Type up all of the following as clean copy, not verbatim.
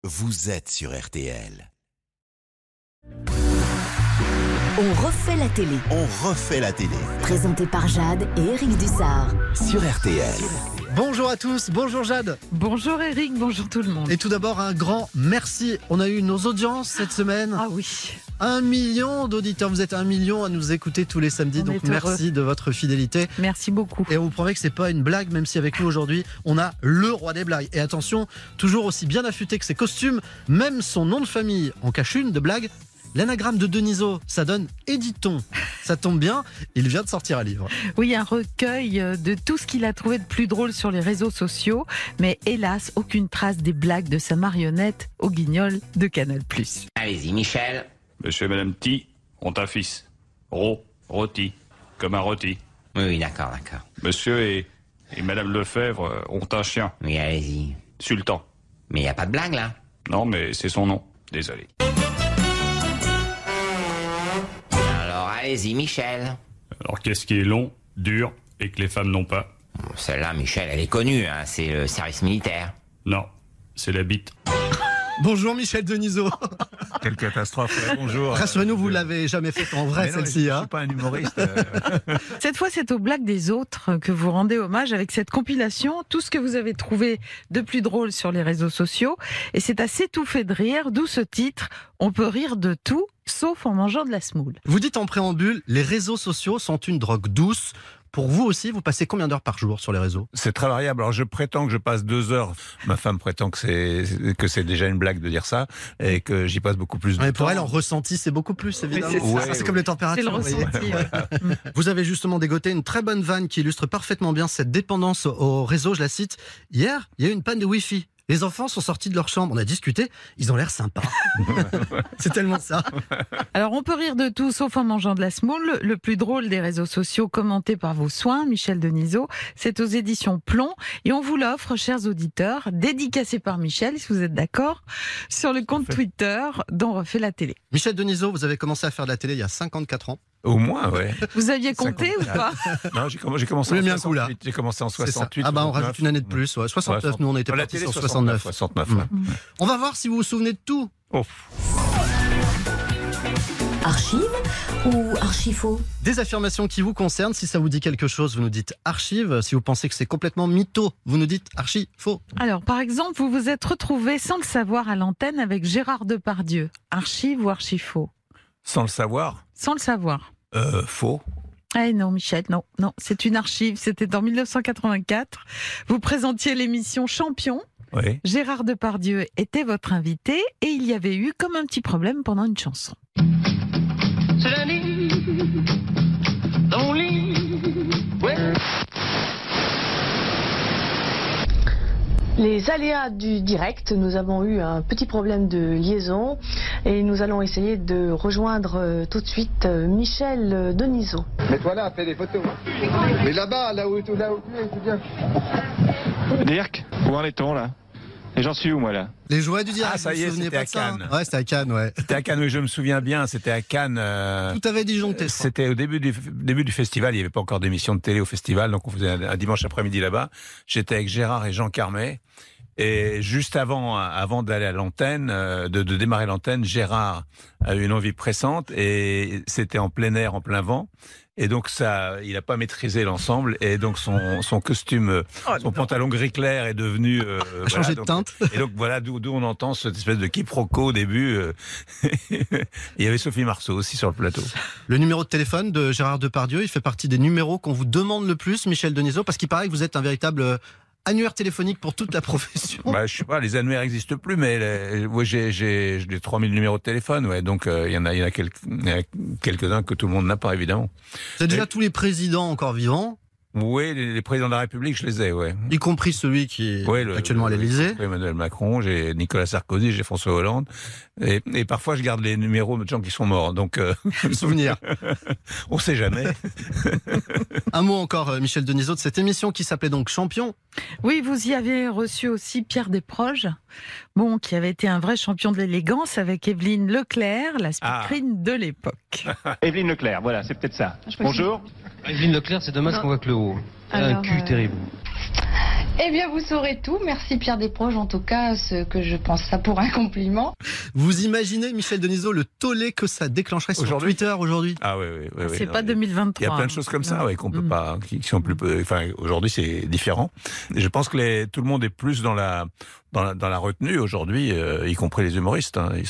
vous êtes sur RTL. On refait la télé. On refait la télé. Présenté par Jade et Eric Dussard. Sur RTL. Bonjour à tous, bonjour Jade. Bonjour Eric, bonjour tout le monde. Et tout d'abord, un grand merci. On a eu nos audiences cette semaine. Ah oui. 1 million d'auditeurs. Vous êtes 1 million à nous écouter tous les samedis. Donc merci de votre fidélité. Merci beaucoup. Et on vous promet que c'est pas une blague, même si avec nous aujourd'hui, on a le roi des blagues. Et attention, toujours aussi bien affûté que ses costumes, même son nom de famille en cache une de blague. L'anagramme de Denisot, ça donne Éditon. Ça tombe bien, il vient de sortir un livre. Oui, un recueil de tout ce qu'il a trouvé de plus drôle sur les réseaux sociaux. Mais hélas, aucune trace des blagues de sa marionnette au guignol de Canal+. Allez-y, Michel. Monsieur et Madame T ont un fils. Rôti, comme un rôti. Oui, d'accord. Monsieur et Madame Lefebvre ont un chien. Oui, allez-y. Sultan. Mais y a pas de blague, là? Non, mais c'est son nom. Désolé. Alors, allez-y, Michel. Alors, qu'est-ce qui est long, dur et que les femmes n'ont pas? Bon, celle-là, Michel, elle est connue, hein, c'est le service militaire. Non, c'est la bite. Bonjour Michel Denisot. Quelle catastrophe, bonjour. Rassurez-nous, vous l'avez jamais fait en vrai, celle-ci. Je ne suis pas un humoriste. Cette fois, c'est aux blagues des autres que vous rendez hommage avec cette compilation, tout ce que vous avez trouvé de plus drôle sur les réseaux sociaux. Et c'est à s'étouffer de rire, d'où ce titre, on peut rire de tout, sauf en mangeant de la semoule. Vous dites en préambule, les réseaux sociaux sont une drogue douce. Pour vous aussi, vous passez combien d'heures par jour sur les réseaux? C'est très variable. Alors je prétends que je passe 2 heures. Ma femme prétend que c'est déjà une blague de dire ça et que j'y passe beaucoup plus de temps. Pour elle, en ressenti, c'est beaucoup plus, évidemment. Oui, c'est comme les températures. C'est le ressenti. Ouais. Vous avez justement dégoté une très bonne vanne qui illustre parfaitement bien cette dépendance au réseau. Je la cite. Hier, il y a eu une panne de Wi-Fi. Les enfants sont sortis de leur chambre, on a discuté, ils ont l'air sympas. C'est tellement ça. Alors on peut rire de tout sauf en mangeant de la semoule. Le plus drôle des réseaux sociaux commenté par vos soins, Michel Denisot, c'est aux éditions Plomb et on vous l'offre, chers auditeurs, dédicacé par Michel, si vous êtes d'accord, sur le compte Twitter dont refait la télé. Michel Denisot, vous avez commencé à faire de la télé il y a 54 ans. Au moins, ouais. Vous aviez compté 54. Ou pas? Non, j'ai commencé en 68. J'ai commencé en 68. Ah bah on rajoute une année de plus. Ouais. 69, nous on était partis sur 69. 69. On va voir si vous vous souvenez de tout. Oh. Archive ou archifaux? Des affirmations qui vous concernent. Si ça vous dit quelque chose, vous nous dites archive. Si vous pensez que c'est complètement mytho, vous nous dites archi-faux. Alors, par exemple, vous vous êtes retrouvé sans le savoir à l'antenne avec Gérard Depardieu. Archive ou archi-faux? Sans le savoir? Sans le savoir. Faux. Eh non, Michel, non, c'est une archive. C'était en 1984. Vous présentiez l'émission Champion. Oui. Gérard Depardieu était votre invité et il y avait eu comme un petit problème pendant une chanson. C'est lundi, dans mon lit, ouais. Les aléas du direct, nous avons eu un petit problème de liaison et nous allons essayer de rejoindre tout de suite Michel Denisot. Mais toi là, fais des photos. Mais là-bas, là où tu es, c'est bien. Dirk, où en est-on là? Et j'en suis où moi là? Les jouets du direct. Ah ça y est, c'était à Cannes. Ouais, c'était à Cannes, ouais. C'était à Cannes, oui, je me souviens bien, c'était à Cannes. Tout avait disjoncté. C'était au début du festival, il n'y avait pas encore d'émission de télé au festival, donc on faisait un dimanche après-midi là-bas. J'étais avec Gérard et Jean Carmet. Et juste avant d'aller à l'antenne, de démarrer l'antenne, Gérard a eu une envie pressante et c'était en plein air, en plein vent. Et donc ça, il n'a pas maîtrisé l'ensemble et donc son costume, son pantalon gris clair est devenu changé de teinte. Et donc voilà d'où on entend cette espèce de quiproquo au début. Il y avait Sophie Marceau aussi sur le plateau. Le numéro de téléphone de Gérard Depardieu, il fait partie des numéros qu'on vous demande le plus, Michel Denisot, parce qu'il paraît que vous êtes un véritable annuaire téléphonique pour toute la profession. Bah, je sais pas, les annuaires n'existent plus, mais ouais, j'ai 3000 numéros de téléphone, ouais, donc il y en a quelques-uns que tout le monde n'a pas, évidemment. Vous avez déjà tous les présidents encore vivants? Oui, les présidents de la République, je les ai, ouais. Y compris celui qui est actuellement à l'Élysée. Emmanuel Macron, j'ai Nicolas Sarkozy, j'ai François Hollande. Et parfois, je garde les numéros de gens qui sont morts. Donc, souvenir. On sait jamais. Un mot encore, Michel Denisot, de cette émission qui s'appelait donc Champion. Oui, vous y avez reçu aussi Pierre Desproges, qui avait été un vrai champion de l'élégance avec Evelyne Leclerc, la speakerine de l'époque. Evelyne Leclerc, voilà, c'est peut-être ça. Bonjour. Evelyne Leclerc, c'est dommage qu'on voit que le haut. Elle a un cul terrible. Eh bien, vous saurez tout. Merci Pierre Desproges, en tout cas, ce que je pense ça pour un compliment. Vous imaginez, Michel Denisot, le tollé que ça déclencherait sur Twitter aujourd'hui? Ah oui. C'est pas 2023. Il y a plein de choses comme ça, qu'on peut pas, qui sont plus, enfin, aujourd'hui c'est différent. Et je pense que tout le monde est plus dans la retenue aujourd'hui, y compris les humoristes. Hein. Ils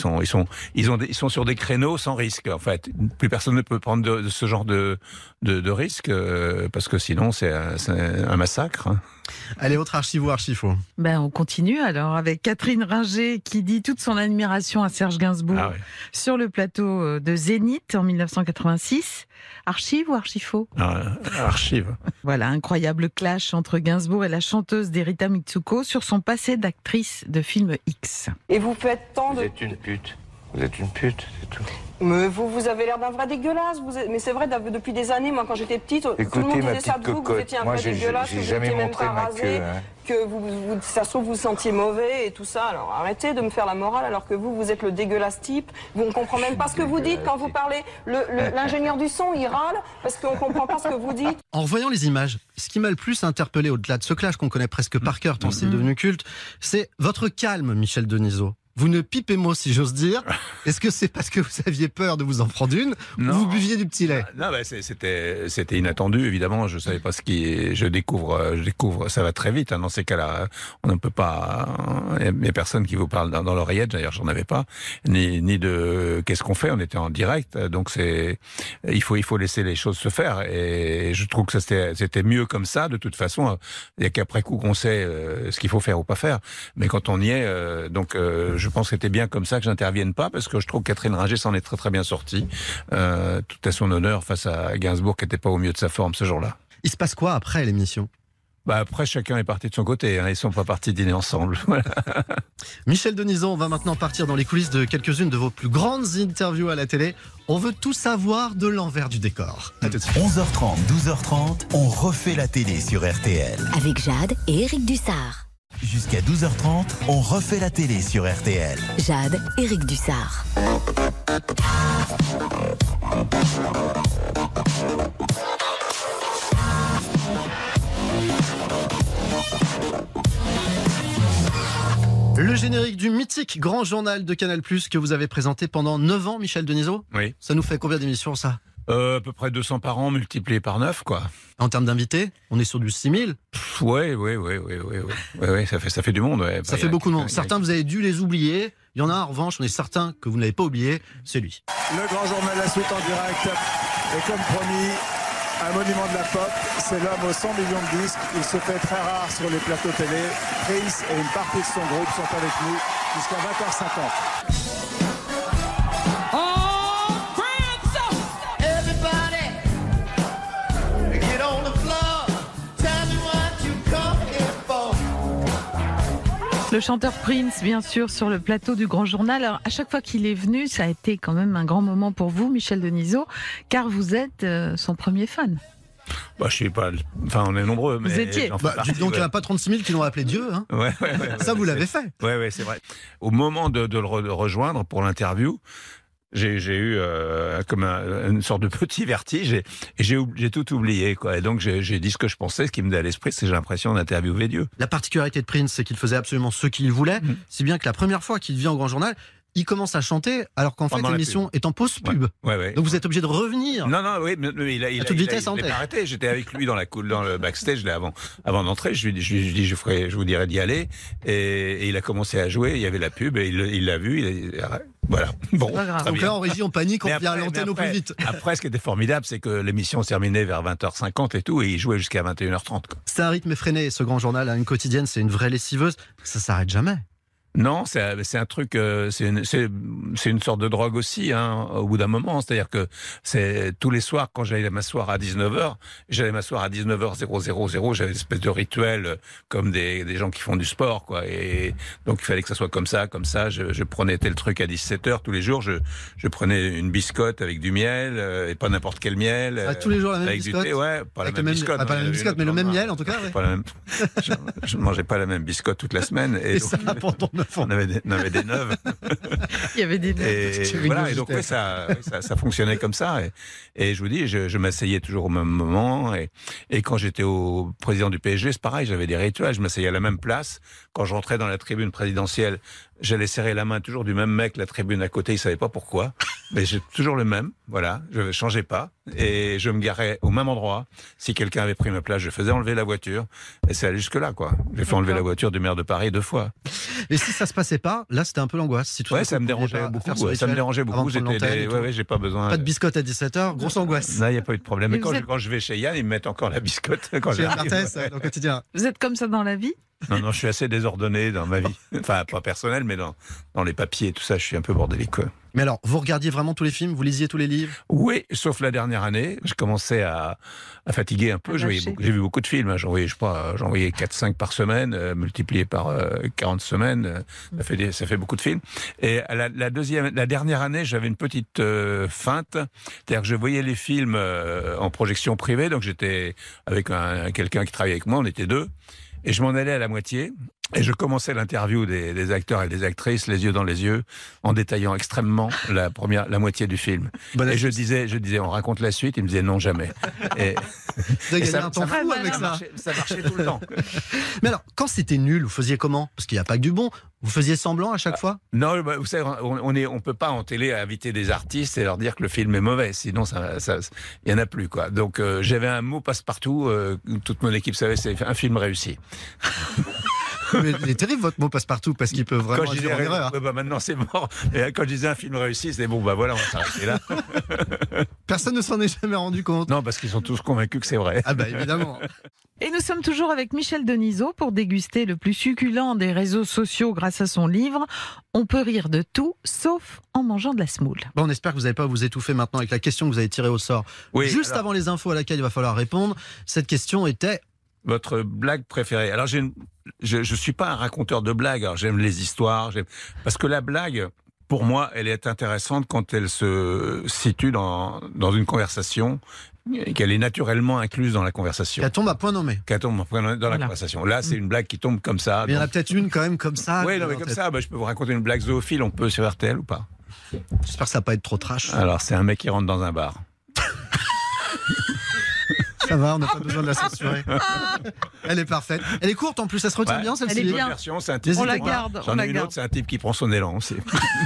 sont sur des créneaux sans risque. En fait, plus personne ne peut prendre ce genre de risque parce que sinon c'est un massacre. Hein. Allez, autre archive ou archifaux. On continue alors avec Catherine Ringer qui dit toute son admiration à Serge Gainsbourg sur le plateau de Zénith en 1986. Archive ou archifaux? Archive. Voilà, incroyable clash entre Gainsbourg et la chanteuse d'Erita Mitsuko sur son passé d'actrice de film X. Et vous faites tant de... Vous êtes une pute. Vous êtes une pute, c'est tout. Mais vous avez l'air d'un vrai dégueulasse. Mais c'est vrai, depuis des années, moi quand j'étais petite, tout le monde disait ça de vous, que vous étiez un vrai dégueulasse, que vous n'étiez même pas rasé, que ça se trouve vous sentiez mauvais et tout ça. Alors arrêtez de me faire la morale alors que vous êtes le dégueulasse type. On ne comprend même pas ce que vous dites quand vous parlez. L'ingénieur du son, il râle parce qu'on ne comprend pas ce que vous dites. En revoyant les images, ce qui m'a le plus interpellé au-delà de ce clash qu'on connaît presque par cœur tant c'est devenu culte, c'est votre calme, Michel Denisot. Vous ne pipez mot, si j'ose dire. Est-ce que c'est parce que vous aviez peur de vous en prendre une ou vous buviez du petit lait? Non, c'était inattendu, évidemment. Je savais pas ce qui. Je découvre. Ça va très vite. Hein, dans ces cas-là, on ne peut pas. Il y a personne qui vous parle dans l'oreillette. D'ailleurs, j'en avais pas. Ni de qu'est-ce qu'on fait. On était en direct. Donc il faut laisser les choses se faire. Et je trouve que c'était mieux comme ça. De toute façon, il y a qu'après coup qu'on sait ce qu'il faut faire ou pas faire. Mais quand on y est, je pense que c'était bien comme ça que j'intervienne pas, parce que je trouve que Catherine Ringer s'en est très très bien sortie, tout à son honneur face à Gainsbourg qui n'était pas au mieux de sa forme ce jour-là. Il se passe quoi après l'émission? Après, chacun est parti de son côté. Hein, ils sont pas partis dîner ensemble. Voilà. Michel Denisot, on va maintenant partir dans les coulisses de quelques-unes de vos plus grandes interviews à la télé. On veut tout savoir de l'envers du décor. À tout de suite. 11h30, 12h30, on refait la télé sur RTL. Avec Jade et Eric Dussard. Jusqu'à 12h30, on refait la télé sur RTL. Jade, Eric Dussard. Le générique du mythique Grand Journal de Canal+, que vous avez présenté pendant 9 ans, Michel Denisot. Oui. Ça nous fait combien d'émissions, ça? À peu près 200 par an, multiplié par 9, quoi. En termes d'invités, on est sur du 6000. Oui, ça fait du monde. Ouais. Ça fait beaucoup de monde. Certains, vous avez dû les oublier. Il y en a, en revanche, on est certain que vous n'avez pas oublié, c'est lui. Le Grand Journal, la suite en direct. Et comme promis, un monument de la pop, c'est l'homme aux 100 millions de disques. Il se fait très rare sur les plateaux télé. Prince et une partie de son groupe sont avec nous jusqu'à 20h50. Le chanteur Prince, bien sûr, sur le plateau du Grand Journal. Alors, à chaque fois qu'il est venu, ça a été quand même un grand moment pour vous, Michel Denisot, car vous êtes son premier fan. Je sais pas. Enfin, on est nombreux. Mais vous étiez. Donc, il n'y en a pas 36 000 qui l'ont appelé Dieu. Hein. Ouais, ça, vous l'avez fait. Oui, c'est vrai. Au moment de le rejoindre pour l'interview, j'ai eu comme une sorte de petit vertige et j'ai tout oublié, quoi. Et donc j'ai dit ce que je pensais, ce qui me venait à l'esprit, c'est que j'ai l'impression d'interviewer Dieu. La particularité de Prince, c'est qu'il faisait absolument ce qu'il voulait, si bien que la première fois qu'il vient au Grand Journal, il commence à chanter alors qu'en fait l'émission est en pause pub. Ouais. Donc vous êtes obligé de revenir. Non, mais il a à toute vitesse en tête. Il a pas arrêté. J'étais avec lui dans le backstage là, avant d'entrer. Je lui dis je vous dirais d'y aller. Et il a commencé à jouer. Il y avait la pub et il l'a vu. Voilà. Bon. Donc là en régie on panique, on vient à l'antenne au plus vite. Après, ce qui était formidable, c'est que l'émission se terminait vers 20h50 et tout, et il jouait jusqu'à 21h30. C'est un rythme effréné. Ce Grand Journal a une quotidienne, c'est une vraie lessiveuse. Ça s'arrête jamais. Non, c'est un truc, c'est une sorte de drogue aussi, hein, au bout d'un moment. C'est-à-dire que c'est tous les soirs, quand j'allais m'asseoir à 19h, j'allais m'asseoir à 19h00, j'avais une espèce de rituel comme des gens qui font du sport, quoi. Et donc il fallait que ça soit comme ça. Je prenais tel truc à 17h tous les jours. Je prenais une biscotte avec du miel, et pas n'importe quel miel. Tous les jours la même avec biscotte. Du thé, pas la même biscotte. Pas la même biscotte, mais le même miel en tout cas. Je mangeais pas la même biscotte toute la semaine. Et donc, ça va pendant 9 On avait des neuves. Il y avait des neuves. Et voilà, et donc ça fonctionnait comme ça. Et je vous dis, je m'asseyais toujours au même moment. Et quand j'étais au président du PSG, c'est pareil, j'avais des rituels. Je m'asseyais à la même place. Quand je rentrais dans la tribune présidentielle, j'allais serrer la main toujours du même mec. La tribune à côté, il savait pas pourquoi. Mais j'ai toujours le même. Voilà, je ne changeais pas. Et je me garais au même endroit. Si quelqu'un avait pris ma place, je faisais enlever la voiture. Et c'est allé jusque-là, quoi. J'ai fait enlever la voiture du maire de Paris 2 fois. Et si ça se passait pas, là, c'était un peu l'angoisse. Si ça me dérangeait beaucoup. Ça me dérangeait beaucoup. J'ai pas besoin. Pas de biscotte à 17h, grosse angoisse. Là, il n'y a pas eu de problème. Mais quand je vais chez Yann, ils me mettent encore la biscotte. Quand chez Martès, au quotidien. Vous êtes comme ça dans la vie ? Non, je suis assez désordonné dans ma vie. Enfin, pas personnel, mais dans les papiers et tout ça, je suis un peu bordélique, quoi. Mais alors, vous regardiez vraiment tous les films? Vous lisiez tous les livres? Oui, sauf la dernière année. Je commençais à fatiguer un peu. J'ai vu beaucoup de films. J'en voyais 4-5 par semaine, multiplié par 40 semaines. Ça fait beaucoup de films. Et la dernière année, j'avais une petite feinte. C'est-à-dire que je voyais les films en projection privée. Donc j'étais avec quelqu'un qui travaillait avec moi. On était 2. Et je m'en allais à la moitié. Et je commençais l'interview des acteurs et des actrices, les yeux dans les yeux, en détaillant extrêmement la moitié du film. Et je disais, on raconte la suite. Il me disait non, jamais. Et ça marchait tout le temps. Mais alors, quand c'était nul, vous faisiez comment? Parce qu'il n'y a pas que du bon. Vous faisiez semblant à chaque fois? Non, vous savez, on peut pas en télé inviter des artistes et leur dire que le film est mauvais. Sinon, il y en a plus, quoi. Donc, j'avais un mot passe-partout. Toute mon équipe savait, c'est un film réussi. Mais il est terrible votre mot passe-partout parce qu'il peut vraiment dire en erreur. Maintenant c'est mort. Et quand je disais un film réussi, c'est bon, voilà, on va s'arrêter là. Personne ne s'en est jamais rendu compte. Non, parce qu'ils sont tous convaincus que c'est vrai. Ah bah évidemment. Et nous sommes toujours avec Michel Denisot pour déguster le plus succulent des réseaux sociaux grâce à son livre « On peut rire de tout, sauf en mangeant de la semoule ». Bon, on espère que vous n'allez pas vous étoufffer maintenant avec la question que vous avez tirée au sort. Oui, juste avant les infos à laquelle il va falloir répondre, cette question était... Votre blague préférée? Alors, je suis pas un raconteur de blagues. Alors, j'aime les histoires. Parce que la blague, pour moi, elle est intéressante quand elle se situe dans une conversation, qu'elle est naturellement incluse dans la conversation. Qu'elle tombe à point nommé. Qu'elle tombe à point nommé dans la conversation. Là, c'est une blague qui tombe comme ça. Mais il y en a peut-être une quand même comme ça. Oui, non, mais comme ça, je peux vous raconter une blague zoophile. On peut sur RTL ou pas? J'espère que ça va pas être trop trash. Alors, c'est un mec qui rentre dans un bar. Ça va, on n'a pas besoin de la censurer. Elle est parfaite. Elle est courte en plus, ça se retient bien celle-ci. Elle est bien. C'est un type. On la garde. J'en ai une autre, c'est un type qui prend son élan aussi.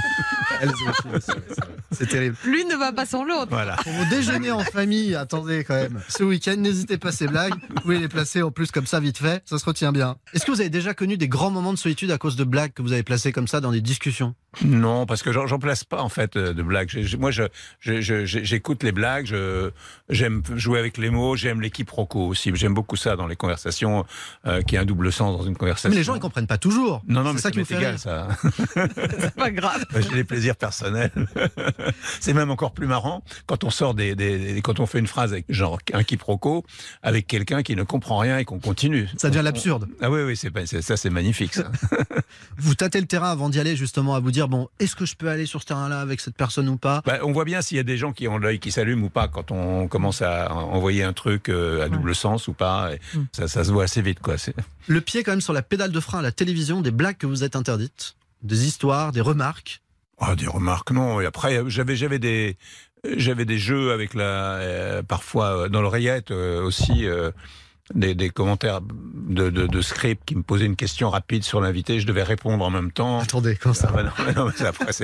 C'est terrible. L'une ne va pas sans l'autre. Voilà. Pour vos déjeuners en famille, attendez quand même. Ce week-end, n'hésitez pas à ces blagues. Vous pouvez les placer en plus comme ça vite fait, ça se retient bien. Est-ce que vous avez déjà connu des grands moments de solitude à cause de blagues que vous avez placées comme ça dans des discussions? Non, parce que j'en place pas en fait de blagues. Moi, j'écoute les blagues. J'aime jouer avec les mots. J'aime les quiproquos aussi. J'aime beaucoup ça dans les conversations, qu'il y a un double sens dans une conversation. Mais les gens ils comprennent pas toujours. Non, mais ça qui vous fait égal, rire. ça. C'est pas grave. J'ai des plaisirs personnels. C'est même encore plus marrant quand on sort quand on fait une phrase avec genre un quiproquo avec quelqu'un qui ne comprend rien et qu'on continue. Ça devient l'absurde. Ah oui, c'est magnifique ça. Vous tâtez le terrain avant d'y aller justement à vous dire bon, est-ce que je peux aller sur ce terrain-là avec cette personne ou pas? On voit bien s'il y a des gens qui ont l'œil qui s'allume ou pas quand on commence à envoyer un truc à double sens ou pas. Ça se voit assez vite, quoi. Le pied quand même sur la pédale de frein à la télévision, des blagues que vous êtes interdites, des histoires, des remarques. Ah, des remarques, non. Et après, j'avais des jeux avec parfois dans l'oreillette aussi. Des commentaires de script qui me posaient une question rapide sur l'invité, je devais répondre en même temps. Attendez, comment ça? Non, mais après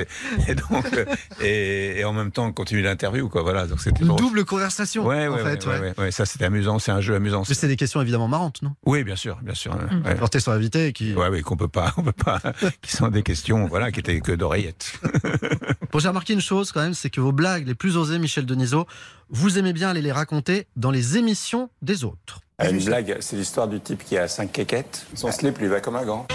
et en même temps continuer l'interview, quoi. Voilà, donc c'était une double conversation. Ouais, ça c'était amusant, c'est un jeu amusant. Mais c'est des questions évidemment marrantes, non? Oui, bien sûr. Portées sur l'invité et qui. Oui, qu'on peut pas, qui sont des questions, voilà, qui étaient que d'oreillettes. Bon, j'ai remarqué une chose quand même, c'est que vos blagues les plus osées, Michel Denisot, vous aimez bien aller les raconter dans les émissions des autres. Une blague, c'est l'histoire du type qui a 5 quéquettes. Son slip lui va comme un gant.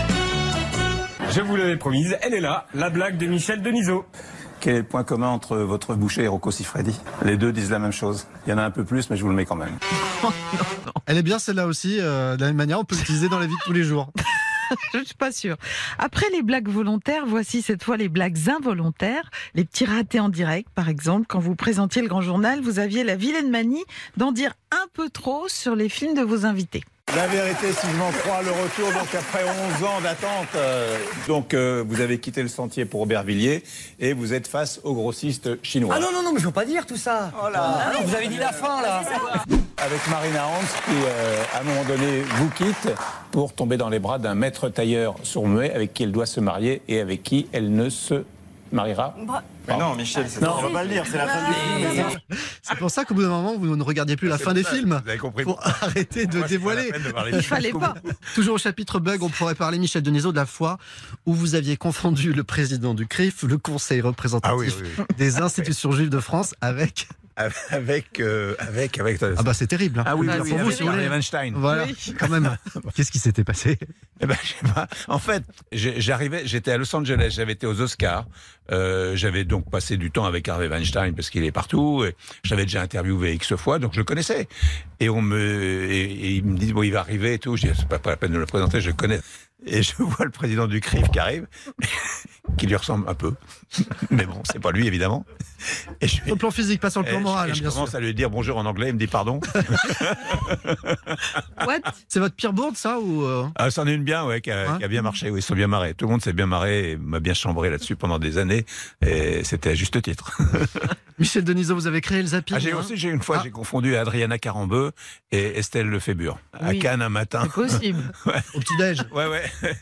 Je vous l'avais promise, elle est là, la blague de Michel Denisot. Quel est le point commun entre votre boucher et Rocco Siffredi? Les deux disent la même chose. Il y en a un peu plus, mais je vous le mets quand même. Non. Elle est bien celle-là aussi, de la même manière, on peut l'utiliser dans la vie de tous les jours. Je ne suis pas sûre. Après les blagues volontaires, voici cette fois les blagues involontaires. Les petits ratés en direct, par exemple. Quand vous présentiez le Grand Journal, vous aviez la vilaine manie d'en dire un peu trop sur les films de vos invités. La vérité, si je m'en crois, le retour, donc après 11 ans d'attente. Vous avez quitté le sentier pour Aubervilliers et vous êtes face aux grossistes chinois. Ah non, mais je veux pas dire tout ça. Oh là. Ah non, vous avez dit la fin, là. Avec Marina Hans qui, à un moment donné, vous quitte pour tomber dans les bras d'un maître tailleur sourd-muet avec qui elle doit se marier et avec qui elle ne se mariera. Mais non, Michel, on va pas le dire, c'est la fin du film. C'est pour ça qu'au bout d'un moment, vous ne regardiez plus la fin des films. Vous avez compris. Pour arrêter de dévoiler. Il fallait pas. Toujours au chapitre bug, on pourrait parler, Michel Denisot, de la fois où vous aviez confondu le président du CRIF, le Conseil représentatif des institutions juives de France, avec... Ah bah c'est terrible. Hein. Ah oui, pour vous, si vous voulez. Weinstein. Voilà, quand même. Qu'est-ce qui s'était passé? Eh ben, je sais pas. En fait, j'étais à Los Angeles, j'avais été aux Oscars. J'avais donc passé du temps avec Harvey Weinstein parce qu'il est partout. J'avais déjà interviewé X fois, donc je le connaissais. Et il me dit bon, il va arriver et tout. Je dis c'est pas la peine de le présenter, je le connais. Et je vois le président du CRIF qui arrive, qui lui ressemble un peu. Mais bon, c'est pas lui, évidemment. Et sur le plan physique, pas sur le plan moral, je commence à lui dire bonjour en anglais, il me dit pardon. What? C'est votre pire bourde, ça ou c'en est une bien, qui a bien marché, oui, ils sont bien marrés. Tout le monde s'est bien marré et m'a bien chambré là-dessus pendant des années. Et c'était à juste titre. Michel Denisot, vous avez créé le zapping. J'ai une fois, j'ai confondu Adriana Carambeu et Estelle Lefébure. À Cannes un matin. C'est possible. Au petit-déj. Ouais.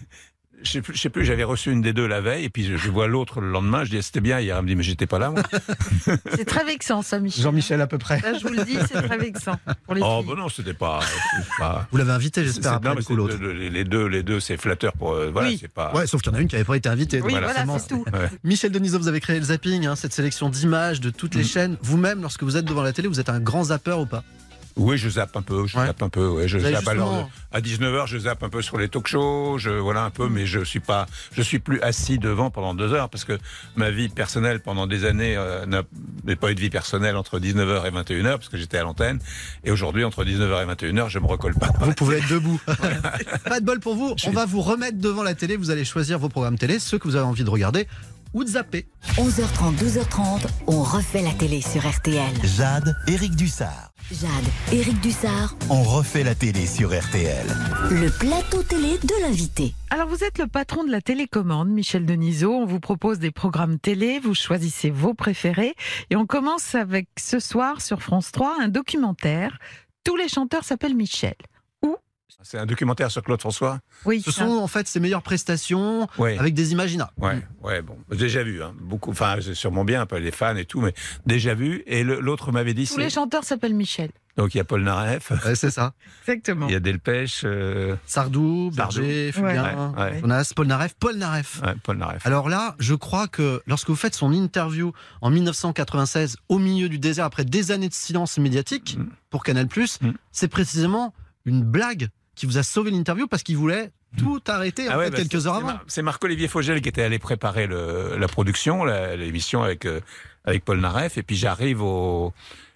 Je sais plus, j'avais reçu une des deux la veille, et puis je vois l'autre le lendemain, je dis c'était bien hier, elle me dit mais j'étais pas là moi. C'est très vexant ça, Michel. Jean-Michel à peu près. Là, je vous le dis, c'est très vexant pour les filles. Bah non, c'était pas... Vous l'avez invité, j'espère, après le coup l'autre. Les deux, c'est flatteur pour... c'est pas... Ouais, sauf qu'il y en a une qui n'avait pas été invitée. Oui, voilà, c'est tout. Ouais. Michel Denisot, vous avez créé le zapping, cette sélection d'images de toutes les chaînes. Vous-même, lorsque vous êtes devant la télé, vous êtes un grand zappeur ou pas? Oui, je zappe un peu. Je zappe justement... à 19h, je zappe un peu sur les talk-shows, un peu, mais je suis plus assis devant pendant 2 heures parce que ma vie personnelle pendant des années n'a pas eu de vie personnelle entre 19h et 21h parce que j'étais à l'antenne. Et aujourd'hui, entre 19h et 21h, je me recolle pas. Vous pouvez être debout. Pas de bol pour vous. On va vous remettre devant la télé. Vous allez choisir vos programmes télé, ceux que vous avez envie de regarder ou de zapper. 11h30, 12h30, on refait la télé sur RTL. Jade, Éric Dussard. Jade, Éric Dussard. On refait la télé sur RTL. Le plateau télé de l'invité. Alors vous êtes le patron de la télécommande, Michel Denisot. On vous propose des programmes télé, vous choisissez vos préférés. Et on commence avec ce soir sur France 3, un documentaire. Tous les chanteurs s'appellent Michel. C'est un documentaire sur Claude François. Oui. Ce sont en fait ses meilleures prestations avec des imaginats. Ouais, bon, déjà vu, beaucoup. Enfin, c'est sûrement bien, un peu les fans et tout, mais déjà vu. Et l'autre m'avait dit. Tous les chanteurs s'appellent Michel. Donc il y a Paul Naref. Ouais, c'est ça. Exactement. Il y a Delpech. Sardou, Berger, Fugain, Jonas, Paul Naref. Paul Naref. Alors là, je crois que lorsque vous faites son interview en 1996 au milieu du désert après des années de silence médiatique pour Canal+, c'est précisément une blague qui vous a sauvé l'interview parce qu'il voulait tout arrêter quelques heures avant. C'est Marc-Olivier Fogel qui était allé préparer la production, l'émission avec Paul Naref, et puis j'arrive au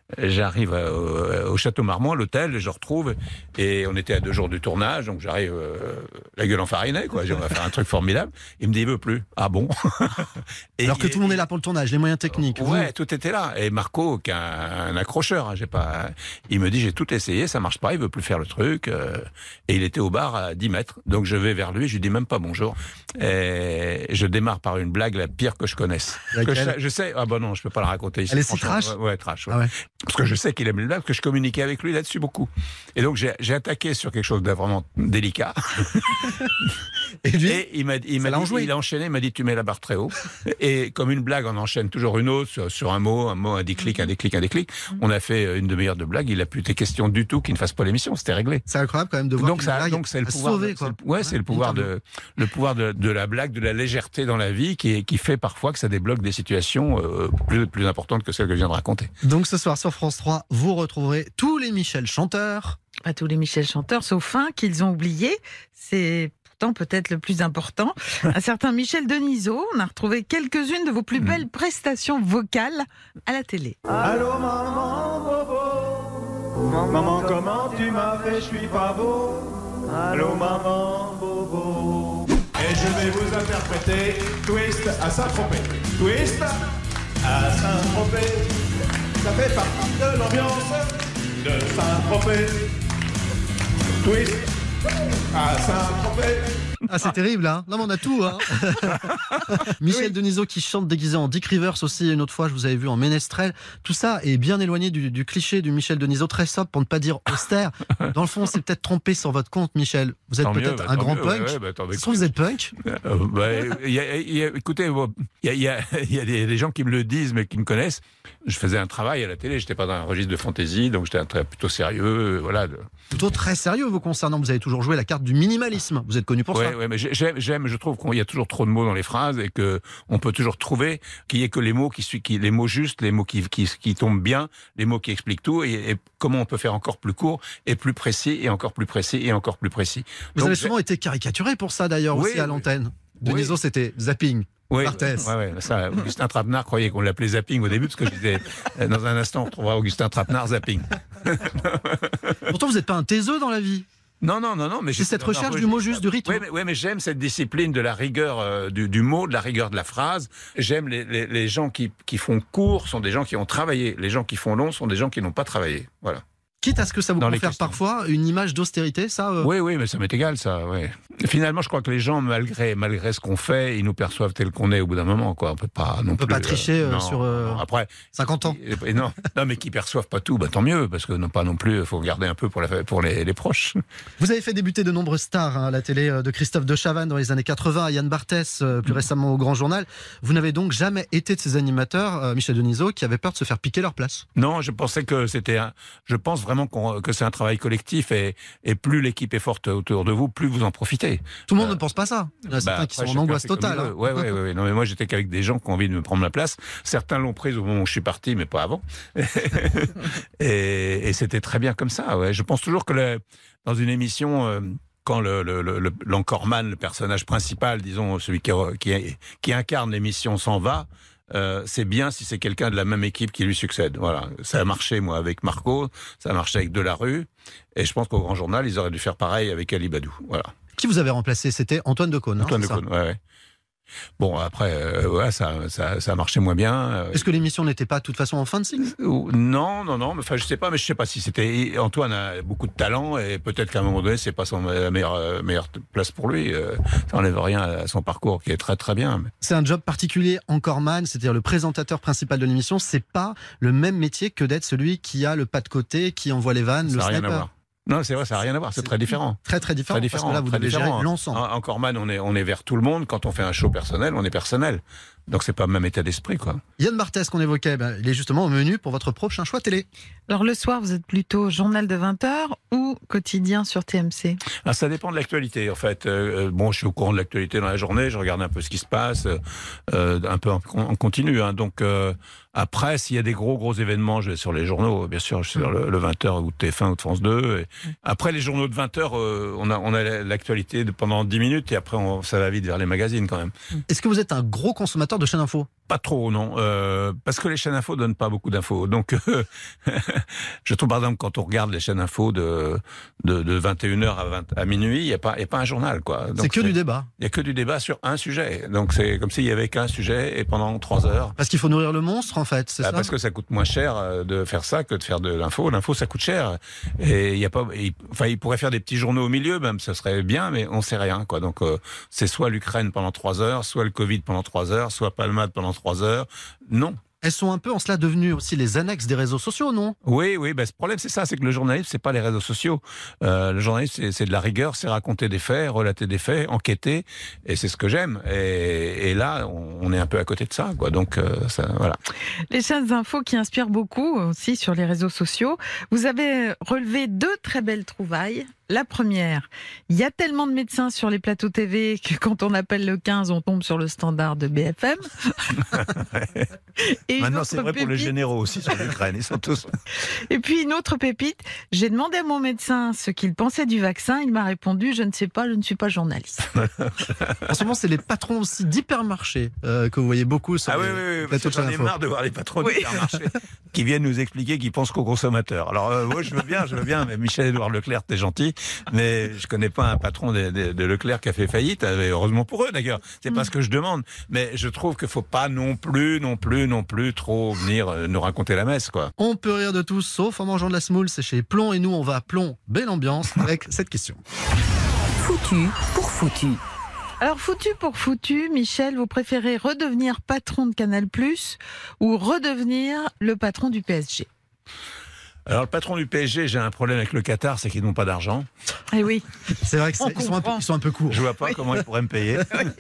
Château Marmont, à l'hôtel, je retrouve, et on était à 2 jours du tournage, donc j'arrive la gueule enfarinée, quoi. On va faire un truc formidable. Il me dit, il veut plus. Ah bon? Alors que tout le monde est là pour le tournage, les moyens techniques. Ouais, tout était là. Et Marco, qui est un accrocheur, il me dit, j'ai tout essayé, ça marche pas, il veut plus faire le truc. Et il était au bar à 10 mètres. Donc je vais vers lui, je lui dis même pas bonjour. Et je démarre par une blague la pire que je connaisse. Je sais, non, je peux pas la raconter ici. Elle est si trash? Ouais, trash. Ouais. Ah ouais. Parce que je sais qu'il aime les blagues, parce que je communiquais avec lui là-dessus beaucoup. Et donc j'ai attaqué sur quelque chose de vraiment délicat. Et il a enchaîné, il m'a dit tu mets la barre très haut. Et comme une blague, on enchaîne toujours une autre sur un mot, un déclic. On a fait une demi-heure de blague, il n'a plus été question du tout qu'il ne fasse pas l'émission, c'était réglé. C'est incroyable quand même de voir donc c'est le pouvoir sauver, c'est le pouvoir de la blague, de la légèreté dans la vie qui fait parfois que ça débloque des situations plus importantes que celles que je viens de raconter. Donc ce soir sur France 3, vous retrouverez tous les Michel chanteurs. Pas tous les Michel chanteurs, sauf un qu'ils ont oublié. C'est pourtant peut-être le plus important. Un certain Michel Denisot. On a retrouvé quelques-unes de vos plus belles prestations vocales à la télé. Allô maman, bobo. Maman, comment tu m'as fait, je suis pas beau. Allô maman, bobo. Et je vais vous interpréter Twist à Saint-Tropez. Twist à Saint-Tropez. Ça fait partie de l'ambiance de Saint-Tropez. Oui. Ah, ça a un trophée. Ah, c'est terrible, hein. Non, mais on a tout, hein. Michel Denisot qui chante déguisé en Dick Rivers aussi, une autre fois, je vous avais vu en ménestrel. Tout ça est bien éloigné du cliché du Michel Denisot, très sobre, pour ne pas dire austère. Dans le fond, on s'est peut-être trompé sur votre compte, Michel. Vous êtes peut-être un grand punk. Est-ce que vous êtes punk? Écoutez, il y a des gens qui me le disent, mais qui me connaissent. Je faisais un travail à la télé, j'étais pas dans un registre de fantaisie, donc j'étais plutôt sérieux, voilà. Plutôt très sérieux vous concernant, vous avez toujours joué la carte du minimalisme, vous êtes connu pour ça. Oui, mais je trouve qu'il y a toujours trop de mots dans les phrases et que on peut toujours trouver qu'il y ait que les mots les mots justes, les mots qui tombent bien, les mots qui expliquent tout et comment on peut faire encore plus court et plus précis et encore plus précis et encore plus précis. Vous avez souvent été caricaturé pour ça d'ailleurs aussi à l'antenne. Denisot c'était zapping. Oui, ça, Augustin Trapenard croyait qu'on l'appelait zapping au début, parce que je disais, dans un instant, on retrouvera Augustin Trapenard zapping. Pourtant, vous n'êtes pas un taiseux dans la vie. Non, mais c'est cette recherche du mot juste, du rythme. Oui, mais j'aime cette discipline de la rigueur du mot, de la rigueur de la phrase. J'aime les gens qui font court, sont des gens qui ont travaillé. Les gens qui font long sont des gens qui n'ont pas travaillé. Voilà. Quitte à ce que ça vous confère parfois une image d'austérité, ça Oui, mais ça m'est égal, ça. Ouais. Finalement, je crois que les gens, malgré ce qu'on fait, ils nous perçoivent tel qu'on est au bout d'un moment. Quoi. On peut pas tricher sur après 50 ans. Non, mais qui perçoivent pas tout, tant mieux, parce que pas non plus, il faut garder un peu pour les proches. Vous avez fait débuter de nombreuses stars à la télé, de Christophe de Chavannes dans les années 80 à Yann Barthès, plus récemment au Grand Journal. Vous n'avez donc jamais été de ces animateurs, Michel Denisot, qui avaient peur de se faire piquer leur place? Non, je pensais que je pense vraiment que c'est un travail collectif et plus l'équipe est forte autour de vous, plus vous en profitez. Tout le monde ne pense pas ça. Il y en a certains qui sont en angoisse totale. Oui. Non, mais moi, j'étais qu'avec des gens qui ont envie de me prendre ma place. Certains l'ont prise au moment où je suis parti, mais pas avant. et c'était très bien comme ça. Ouais. Je pense toujours que dans une émission, quand l'encoreman, le personnage principal, disons, celui qui incarne l'émission s'en va, c'est bien si c'est quelqu'un de la même équipe qui lui succède. Voilà. Ça a marché, moi, avec Marco, ça a marché avec Delarue, et je pense qu'au Grand Journal, ils auraient dû faire pareil avec Ali Badou. Voilà. Qui vous avez remplé? C'était Antoine Decaune. Antoine Decaune, ouais. Bon, après, ça a marché moins bien. Est-ce que l'émission n'était pas de toute façon en fin de cycle? Non, enfin, je sais pas si c'était... Antoine a beaucoup de talent, et peut-être qu'à un moment donné, c'est pas la meilleure place pour lui. Ça n'enlève rien à son parcours, qui est très très bien. C'est un job particulier, anchorman, c'est-à-dire le présentateur principal de l'émission. C'est pas le même métier que d'être celui qui a le pas de côté, qui envoie les vannes, le sniper. Non, c'est vrai, ça n'a rien à voir, c'est très différent. Très différent, parce que là, vous devez gérer l'ensemble. Anchorman, on est vers tout le monde. Quand on fait un show personnel, on est personnel. Donc c'est pas le même état d'esprit, quoi. Yann Barthès qu'on évoquait, il est justement au menu pour votre prochain choix télé. Alors le soir, vous êtes plutôt journal de 20h ou quotidien sur TMC? Ça dépend de l'actualité, en fait. Je suis au courant de l'actualité dans la journée, je regarde un peu ce qui se passe, un peu en continu. Hein. Donc après, s'il y a des gros événements, je vais sur les journaux, bien sûr, je suis sur le 20h ou de TF1 ou de France 2. Et après les journaux de 20h, on a l'actualité pendant 10 minutes et après ça va vite vers les magazines quand même. Est-ce que vous êtes un gros consommateur de chaînes info? Pas trop, non. Parce que les chaînes info donnent pas beaucoup d'infos. Donc, je trouve par exemple quand on regarde les chaînes info de 21h à minuit, il y a pas un journal, quoi. C'est que du débat. Il y a que du débat sur un sujet. Donc c'est comme s'il y avait qu'un sujet et pendant 3 heures. Parce qu'il faut nourrir le monstre, en fait, c'est ça? Parce que ça coûte moins cher de faire ça que de faire de l'info. L'info, ça coûte cher. Et il y a pas, il pourrait faire des petits journaux au milieu, même, ça serait bien, mais on sait rien, quoi. Donc c'est soit l'Ukraine pendant 3 heures, soit le Covid pendant 3 heures, soit Palmade pendant 3 heures. Non. Elles sont un peu en cela devenues aussi les annexes des réseaux sociaux, non? Oui, ce problème c'est ça, c'est que le journalisme c'est pas les réseaux sociaux. Le journalisme c'est de la rigueur, c'est raconter des faits, relater des faits, enquêter, et c'est ce que j'aime. Et là, on est un peu à côté de ça, quoi. Donc voilà. Les chaînes infos qui inspirent beaucoup aussi sur les réseaux sociaux. Vous avez relevé 2 très belles trouvailles. La première, il y a tellement de médecins sur les plateaux TV que quand on appelle le 15, on tombe sur le standard de BFM. Et maintenant, c'est vrai pour les généraux aussi sur l'Ukraine, ils sont tous... Et puis une autre pépite, j'ai demandé à mon médecin ce qu'il pensait du vaccin, il m'a répondu, je ne sais pas, je ne suis pas journaliste. En ce moment, c'est les patrons aussi d'hypermarchés que vous voyez beaucoup sur les plateaux de J'en ai marre de voir les patrons d'hypermarchés qui viennent nous expliquer qu'ils pensent qu'aux consommateurs. Alors moi, je veux bien, mais Michel-Édouard Leclerc, t'es gentil, mais je connais pas un patron de Leclerc qui a fait faillite. Heureusement pour eux d'ailleurs. C'est pas ce que je demande. Mais je trouve qu'il faut pas non plus trop venir nous raconter la messe, quoi. On peut rire de tout, sauf en mangeant de la semoule. C'est chez Plomb et nous, on va à Plomb. Belle ambiance avec cette question. Foutu pour foutu. Alors, foutu pour foutu, Michel, vous préférez redevenir patron de Canal+ ou redevenir le patron du PSG ? Alors, le patron du PSG, j'ai un problème avec le Qatar, c'est qu'ils n'ont pas d'argent. Eh oui. C'est vrai qu'ils sont un peu courts. Je vois pas comment ils pourraient me payer.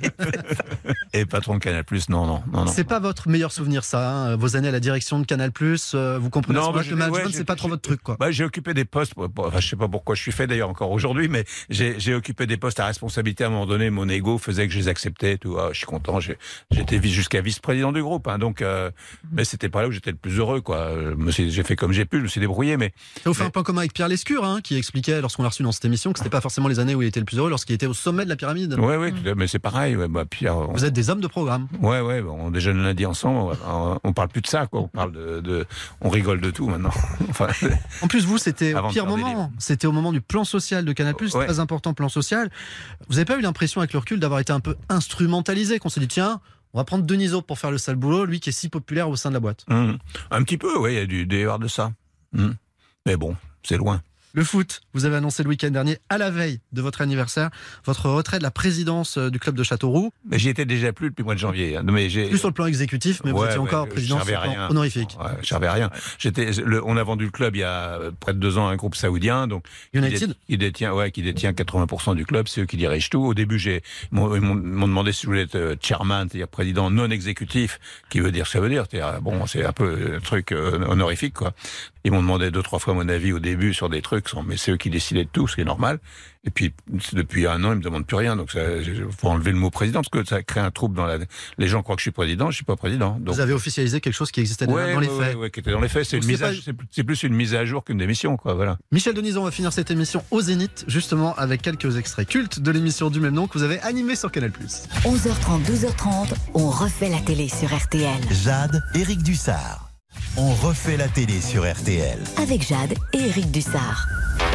Et patron de Canal+, non. C'est pas votre meilleur souvenir, ça, hein, vos années à la direction de Canal+, vous comprenez que le management, c'est pas trop votre truc, quoi. J'ai occupé des postes, je sais pas pourquoi je suis fait d'ailleurs encore aujourd'hui, mais j'ai occupé des postes à responsabilité à un moment donné, mon ego faisait que je les acceptais, tout. Je suis content, j'étais jusqu'à vice-président du groupe, hein, donc, mais c'était pas là où j'étais le plus heureux, quoi. J'ai fait comme j'ai pu, je me suis débrouillé. Mais ça vous fait un point commun avec Pierre Lescure, hein, qui expliquait lorsqu'on l'a reçu dans cette émission que c'était pas forcément les années où il était le plus heureux, lorsqu'il était au sommet de la pyramide. Oui, mais c'est pareil. Pierre, vous êtes des hommes de programme. Ouais, on déjeune lundi ensemble. On parle plus de ça, quoi. On parle on rigole de tout maintenant. Enfin, en plus, vous, c'était au pire moment. C'était au moment du plan social de Canal+, très important plan social. Vous n'avez pas eu l'impression avec le recul d'avoir été un peu instrumentalisé, qu'on s'est dit tiens, on va prendre Denisot pour faire le sale boulot, lui qui est si populaire au sein de la boîte. Un petit peu, oui, il y a du dehors de ça. Mais bon, c'est loin. Le foot, vous avez annoncé le week-end dernier, à la veille de votre anniversaire, votre retrait de la présidence du club de Châteauroux. Mais j'y étais déjà plus depuis le mois de janvier. Plus sur le plan exécutif, mais vous étiez encore président sur le plan honorifique. Je servais à rien. On a vendu le club il y a près de 2 ans à un groupe saoudien, donc United, qui détient 80% du club, c'est eux qui dirigent tout. Au début, ils m'ont demandé si je voulais être chairman, c'est-à-dire président non exécutif, qui veut dire ce que ça veut dire. C'est un peu un truc honorifique, quoi. Ils m'ont demandé 2-3 fois mon avis au début sur des trucs, mais c'est eux qui décidaient de tout, ce qui est normal. Et puis, depuis 1 an, ils me demandent plus rien. Donc, faut enlever le mot président, parce que ça crée un trouble les gens croient que je suis président, je suis pas président. Donc... Vous avez officialisé quelque chose qui existait déjà dans les faits. Oui, qui était dans les faits. C'est plus une mise à jour qu'une démission, quoi, voilà. Michel Denisot, on va finir cette émission au Zénith, justement, avec quelques extraits cultes de l'émission du même nom que vous avez animée sur Canal+. 11h30, 12h30, on refait la télé sur RTL. Jade, Éric Dussard. On refait la télé sur RTL. Avec Jade et Éric Dussard.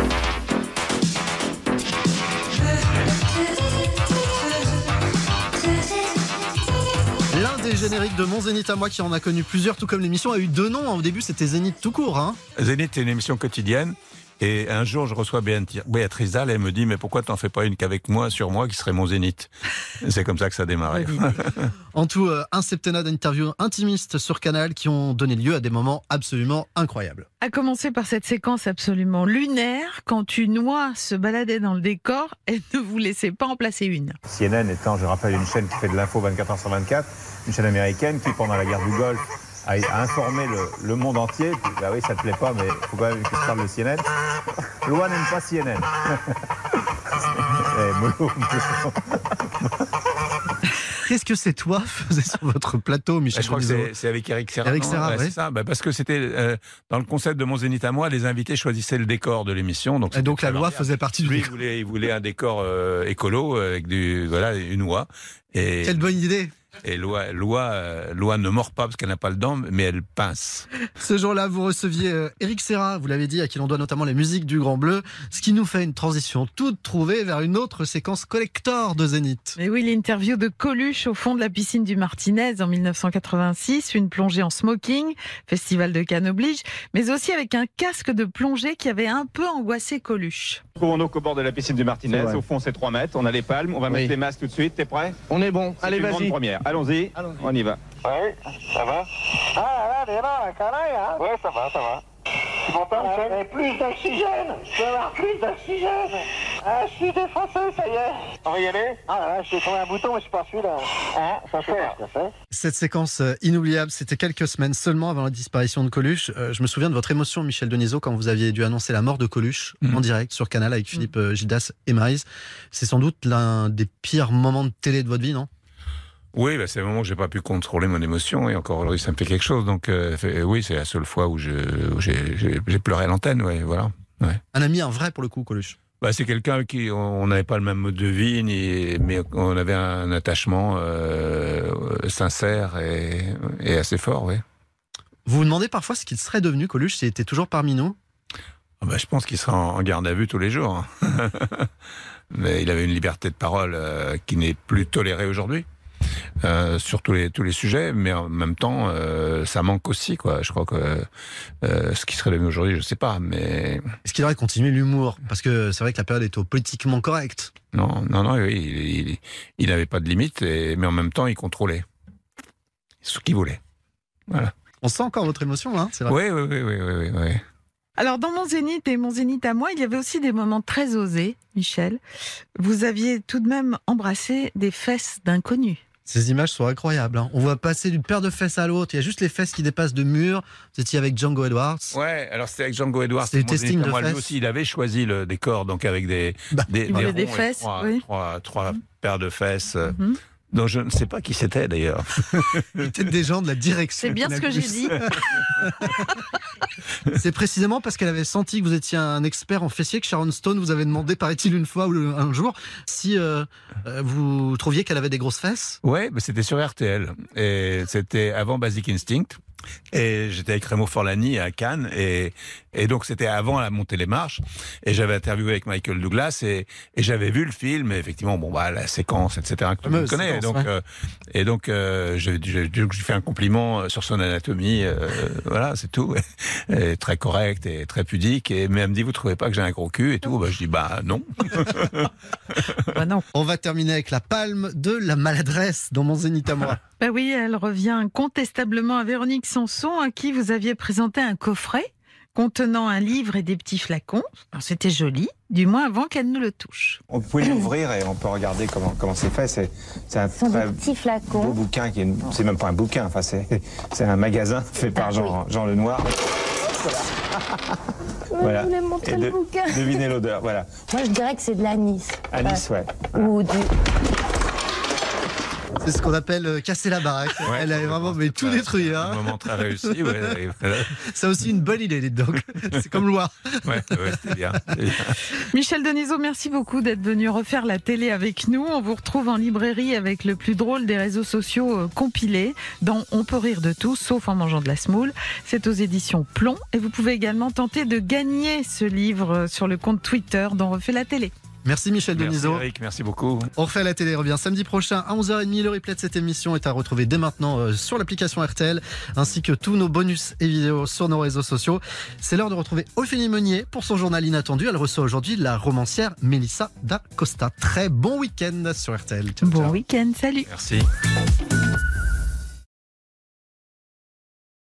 L'un des génériques de Mon Zénith à moi, qui en a connu plusieurs, tout comme l'émission, a eu 2 noms. Au début, c'était Zénith tout court. Hein. Zénith, c'est une émission quotidienne. Et un jour, je reçois Béatrice Dalle, elle me dit « Mais pourquoi t'en fais pas une qu'avec moi, sur moi, qui serait mon Zénith ?» C'est comme ça que ça a démarré. En tout, un septennat d'interviews intimistes sur Canal qui ont donné lieu à des moments absolument incroyables. À commencer par cette séquence absolument lunaire, quand une oie se baladait dans le décor, elle ne vous laissait pas en placer une. CNN étant, je rappelle, une chaîne qui fait de l'info 24h sur 24, une chaîne américaine qui, pendant la guerre du Golfe, a informé le monde entier. Puis, bah oui, ça te plaît pas, mais il faut quand même que je parle de CNN. Loi n'aime pas CNN. Qu'est-ce que cette oie faisait sur votre plateau, Michel? Je crois que c'est avec Eric Serra. Eric Serra, oui. C'est ça, parce que c'était dans le concept de Mon Zénith à moi, les invités choisissaient le décor de l'émission. Donc la loi faisait partie du décor. Il voulait un décor écolo avec une oie. Et quelle bonne idée! Et Loi ne mord pas parce qu'elle n'a pas le dent, mais elle pince. Ce jour-là, vous receviez Eric Serra, vous l'avez dit, à qui l'on doit notamment les musiques du Grand Bleu, ce qui nous fait une transition toute trouvée vers une autre séquence collector de Zénith. Et oui, l'interview de Coluche au fond de la piscine du Martinez en 1986, une plongée en smoking, Festival de Cannes oblige, mais aussi avec un casque de plongée qui avait un peu angoissé Coluche. On est au bord de la piscine du Martinez, au fond c'est 3 mètres, on a les palmes, on va mettre les masques tout de suite, t'es prêt? On est bon, allez vas-y. Première. Allons-y, on y va. Ouais, ça va. Ah, là, t'es là, un canaille, hein? Ouais, ça va. Tu m'entends, Michel? Plus d'oxygène. Je peux avoir plus d'oxygène. Ah, je suis défoncé, ça y est. On va y aller? Ah là, j'ai trouvé un bouton, mais je suis pas celui-là. Ah, ça fait. Cette séquence inoubliable, c'était quelques semaines seulement avant la disparition de Coluche. Je me souviens de votre émotion, Michel Denisot, quand vous aviez dû annoncer la mort de Coluche en direct sur Canal avec Philippe Gildas et Maryse. C'est sans doute l'un des pires moments de télé de votre vie, non? Oui, c'est le moment où j'ai pas pu contrôler mon émotion et encore aujourd'hui ça me fait quelque chose. Donc oui, c'est la seule fois où j'ai pleuré à l'antenne, ouais, voilà. Ouais. Un ami, un vrai pour le coup, Coluche. C'est quelqu'un qui, on n'avait pas le même mode de vie, mais on avait un attachement sincère et assez fort, oui. Vous vous demandez parfois ce qu'il serait devenu, Coluche, s'il était toujours parmi nous? Je pense qu'il sera en garde à vue tous les jours. Mais il avait une liberté de parole qui n'est plus tolérée aujourd'hui. Sur tous les sujets, mais en même temps, ça manque aussi, quoi. Je crois que ce qui serait devenu aujourd'hui, je sais pas, mais... Est-ce qu'il aurait continué l'humour? Parce que c'est vrai que la période est politiquement correcte. Non, oui, il n'avait pas de limite, mais en même temps, il contrôlait ce qu'il voulait. Voilà. On sent encore votre émotion, hein, c'est vrai. Oui. Alors, dans Mon Zénith et Mon Zénith à moi, il y avait aussi des moments très osés, Michel. Vous aviez tout de même embrassé des fesses d'inconnus. Ces images sont incroyables. Hein. On voit passer d'une paire de fesses à l'autre. Il y a juste les fesses qui dépassent de mur. Vous étiez avec Django Edwards. Ouais, alors c'était avec Django Edwards. C'était le testing de fesses. Lui aussi, il avait choisi le décor, donc avec des ronds des fesses, trois paires de fesses. Donc je ne sais pas qui c'était d'ailleurs. Peut-être des gens de la direction. C'est bien ce que j'ai dit. C'est précisément parce qu'elle avait senti que vous étiez un expert en fessiers que Sharon Stone vous avait demandé, paraît-il, une fois ou un jour, si vous trouviez qu'elle avait des grosses fesses. Ouais, mais c'était sur RTL. Et c'était avant Basic Instinct. Et j'étais avec Remo Forlani à Cannes et donc c'était avant la montée les marches et j'avais interviewé avec Michael Douglas et j'avais vu le film et effectivement la séquence etc que tout le monde connaît donc j'ai fait un compliment sur son anatomie voilà c'est tout et très correct et très pudique mais elle me dit vous trouvez pas que j'ai un gros cul et tout je dis non. Non. On va terminer avec la palme de la maladresse dans Mon Zénith à moi. Oui, elle revient incontestablement à Véronique Sanson, à qui vous aviez présenté un coffret contenant un livre et des petits flacons. Alors, c'était joli, du moins avant qu'elle ne le touche. On peut l'ouvrir et on peut regarder comment c'est fait. C'est un très petit flacon. Beau bouquin, c'est même pas un bouquin, enfin c'est un magasin fait par Jean Lenoir. Voilà. Je voulais montrer le bouquin. Devinez l'odeur, voilà. Moi, je dirais que c'est de l'anis. Anis, ouais. Ou du... C'est ce qu'on appelle casser la baraque. Ouais, elle avait vraiment tout détruit. Hein. Un moment très réussi. C'est aussi une bonne idée, dites donc. C'est comme loi. Ouais, c'était bien. Michel Denisot, merci beaucoup d'être venu refaire la télé avec nous. On vous retrouve en librairie avec le plus drôle des réseaux sociaux compilés dans On peut rire de tout, sauf en mangeant de la semoule. C'est aux éditions Plomb. Et vous pouvez également tenter de gagner ce livre sur le compte Twitter dont refait la télé. Merci Michel Denisot. Merci Eric, merci beaucoup. On refait la télé, revient samedi prochain à 11h30. Le replay de cette émission est à retrouver dès maintenant sur l'application RTL, ainsi que tous nos bonus et vidéos sur nos réseaux sociaux. C'est l'heure de retrouver Ophélie Meunier pour son journal inattendu. Elle reçoit aujourd'hui la romancière Mélissa da Costa. Très bon week-end sur RTL. Ciao, bon week-end, salut. Merci.